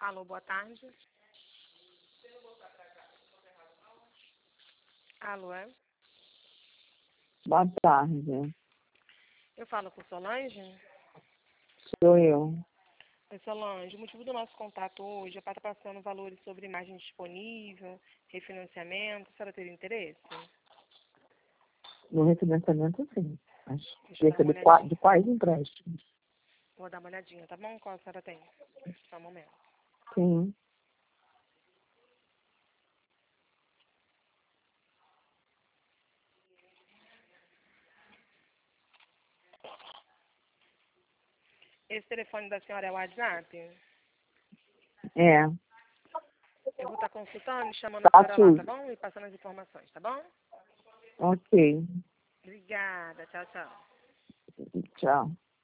Alô, boa tarde. Alô, é? Boa tarde. Eu falo com Solange? Sou eu. Oi, Solange, o motivo do nosso contato hoje é para estar passando valores sobre imagem disponível, refinanciamento. A senhora teria interesse? No refinanciamento, sim. Mas Deixa eu dar cerca uma de olhadinha. de quais empréstimos? Vou dar uma olhadinha, tá bom? Qual a senhora tem? Só um momento. Sim. Esse telefone da senhora é o WhatsApp? É. Eu vou estar consultando e chamando a senhora lá, tá Faço. bom? E passando as informações, tá bom? Ok. Obrigada. Tchau, tchau. Tchau.